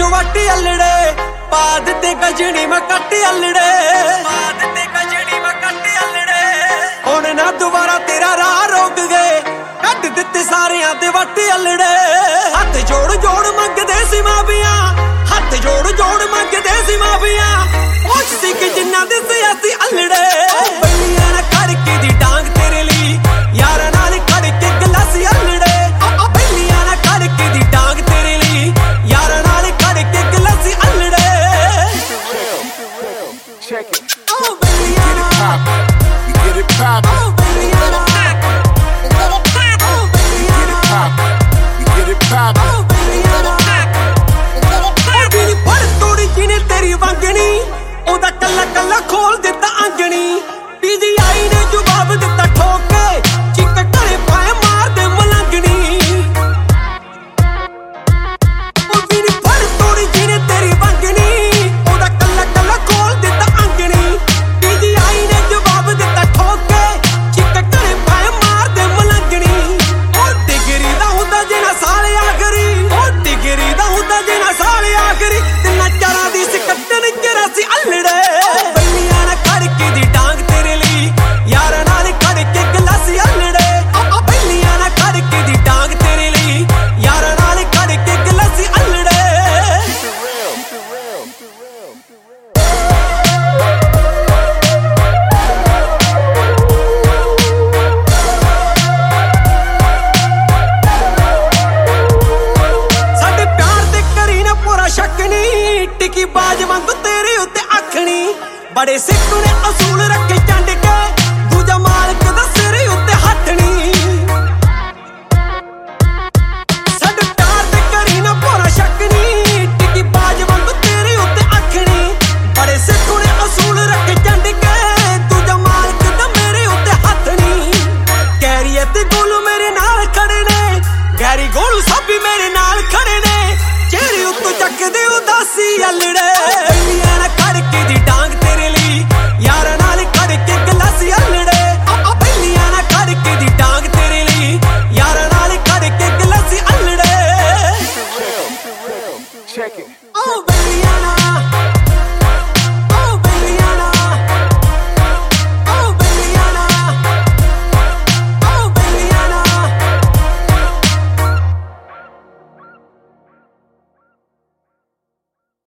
ਜੋ ਵੱਟ ਅਲੜੇ ਪਾ ਦਿੱਤੇ ਗਜਣੀ ਮੈਂ ਕੱਟ ਅਲੜੇ ਹੁਣ ਨਾ ਦੁਬਾਰਾ ਤੇਰਾ ਰਾਹ ਰੋਕ ਗਏ ਕੱਢ ਦਿੱਤੇ ਸਾਰਿਆਂ ਦੇ ਵੱਟ ਅਲੜੇ ਹੱਥ ਜੋੜ ਜੋੜ ਮੰਗਦੇ ਸੀ ਮਾਫੀਆਂ ਹੱਥ ਜੋੜ ਜੋੜ ਮੰਗਦੇ ਸੀ ਮਾਫੀਆਂ ਪੁੱਛ ਸੀ ਕਿ ਜਿੰਨਾਂ ਦੇ ਸੀ ਅਸੀਂ ਅਲੜੇ ਬਈਆਂ ਨਾ ਕਰਕੇ ਦੀ ਡਾਂਗ ਤੇਰੇ ਲਈ ਯਾਰਾਂ ਨਾਲ ਖੜ ਕੇ ਗਲਾਸੀ ਅਲੜੇ ਬਈਆਂ ਨਾ ਕਰਕੇ ਦੀ ਡਾਂਗ ਤੇਰੇ ਲਈ ਯਾਰਾਂ ਨਾਲ ਖੜ ਕੇ ਗਲਾਸੀ ਅਲੜੇ Check it. You get it poppin'. You get it poppin'. You get it poppin'. You get it poppin'. ਮੇਰੀ ਫੜ ਤੋੜੀ ਜਿਹਨੇ ਤੇਰੀ ਵਾਂਗਣੀ ਉਹਦਾ ਕੱਲਾ ਕੱਲਾ ਖੋਲ ਦਿੱਤਾ ਆਂਗਣੀ PGI ਨੇ ਜਵਾਬ ਦਿੱਤਾ ਠੋਕ ਕੇ ਚਿੱਕ ਘਰੇ ਪਾਏ ਮਾਰਦੇ ਮਲੰਗਣੀ ਉਹ ਮੇਰੀ ਫੜ ਤੋੜੀ ਜਿਹਨੇ ਤੇਰੀ ਵਾਂਗਣੀ ਉਹਦਾ ਕੱਲਾ ਕੱਲਾ ਖੋਲ ਦਿੱਤਾ ਆਂਗਣੀ PGI ਨੇ ਜਵਾਬ ਦਿੱਤਾ ਠੋਕ ਕੇ ਚਿੱਕ ਘਰੇ ਪਾਏ ਮਾਰਦੇ ਮਲੰਗਣੀ ਉਹ ਡਿਗਰੀ ਦਾ ਹੁੰਦਾ ਜਿਹੜਾ ਸਾਲ ਆਖਰੀ ਉਹ ਡਿਗਰੀ ਦਾ ਹੁੰਦਾ ਜਿਹੜਾ ਸਾਲ ਆਖਰੀ ਤਿੰਨਾਂ ਚਾਰਾਂ ਦੀ ਸਕੱਟਣ ਜਰਾ ਸੀ ਅਲੜੇ ਬਈਆਂ ਨਾ ਖੜ ਕੇ ਦੀ ਡਾਂਗ ਤੇਰੇ ਲਈ ਯਾਰਾਂ ਨਾਲ ਖੜ ਕੇ ਗਲਾਸੀ ਅਲੜੇ ਬਈਆਂ ਨਾ ਖੜ ਕੇ ਦੀ ਡਾਂਗ ਤੇਰੇ ਲਈ ਯਾਰਾਂ ਨਾਲ ਖੜ ਕੇ ਗਲਾਸੀ ਅਲੜੇ ਸਾਡੇ ਪਿਆਰ ਤੇ ਕਰੀ ਨਾ ਪੂਰਾ ਸ਼ੱਕ ਨਹੀਂ ਟਿਕੀ ਬਾਜ ਵਾਂਗੂ ਤੇਰੇ ਉੱਤੇ ਅੱਖ ਨਹੀਂ ਬੜੇ ਸਿੱਖ ਨੇ ਅਸੂਲ ਰੱਖੇ ਚੰਡ